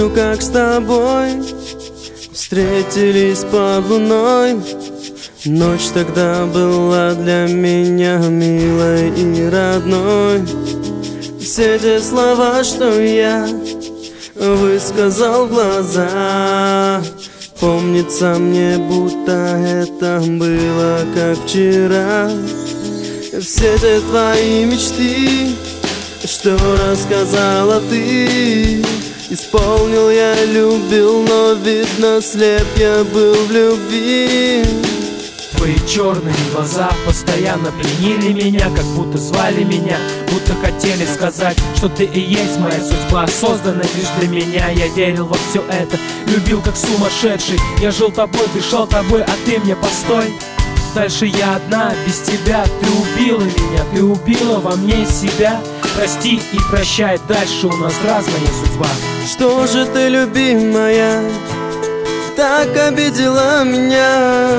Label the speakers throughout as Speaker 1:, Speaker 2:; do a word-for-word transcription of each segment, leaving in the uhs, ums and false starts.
Speaker 1: помню, как с тобой встретились под луной. Ночь тогда была для меня милой и родной. Все те слова, что я высказал в глаза, помнится мне, будто это было как вчера. Все те твои мечты, что рассказала ты, исполнил я, любил, но видно слеп я был в любви.
Speaker 2: Твои черные глаза постоянно пленили меня, как будто звали меня, будто хотели сказать, что ты и есть моя судьба, создана лишь для меня. Я верил во все это, любил как сумасшедший. Я жил тобой, дышал тобой, а ты мне постой. Дальше я одна, без тебя. Ты убила меня, ты убила во мне себя. Прости и прощай, дальше у нас разная судьба.
Speaker 1: Что же ты, любимая, так обидела меня?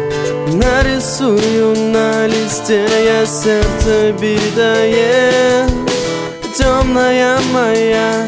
Speaker 1: Нарисую на листе я сердце битое, темная моя,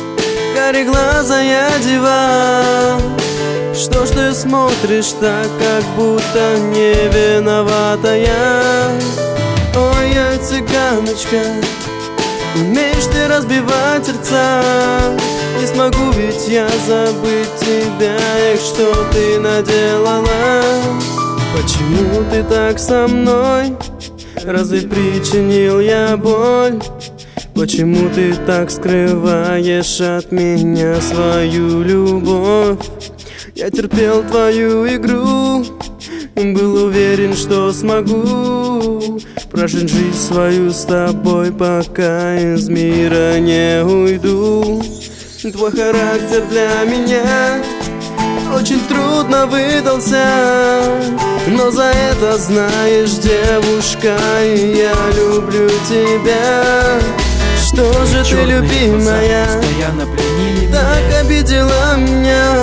Speaker 1: кареглазая дева. Что ж ты смотришь так, как будто не виноватая? Ой, я цыганочка, умеешь ты разбивать сердца. Не смогу ведь я забыть тебя, эх, что ты наделала. Почему ты так со мной? Разве причинил я боль? Почему ты так скрываешь от меня свою любовь? Я терпел твою игру, был уверен, что смогу прожить жизнь свою с тобой, пока из мира не уйду. Твой характер для меня очень трудно выдался, но за это, знаешь, девушка, я люблю тебя. Что же ты, любимая, так обидела меня?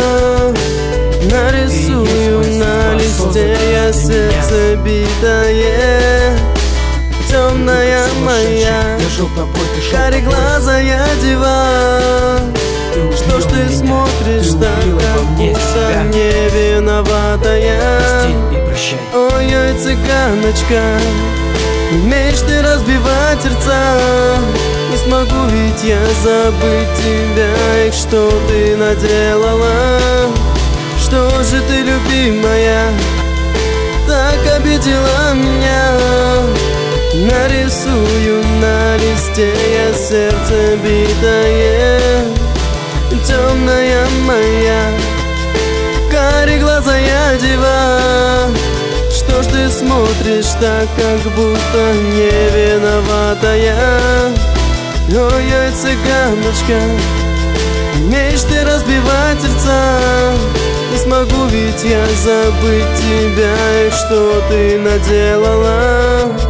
Speaker 1: Нарисую на листе я сердце битое, темная моя, кареглазая дева. Что ж ты смотришь так, как будто не виноватая? Ой-ой, цыганочка, умеешь ты разбивать сердца. Не смогу ведь я забыть тебя, эх, что ты наделала. Что же ты, любимая, так обидела меня? Нарисую на листе я сердце битое, темная моя, кареглазая дева. Что ж ты смотришь так, как будто не виноватая? Ой-ой, цыганочка, умеешь ты разбивать сердца. Не смогу ведь я забыть тебя, эх, что ты наделала.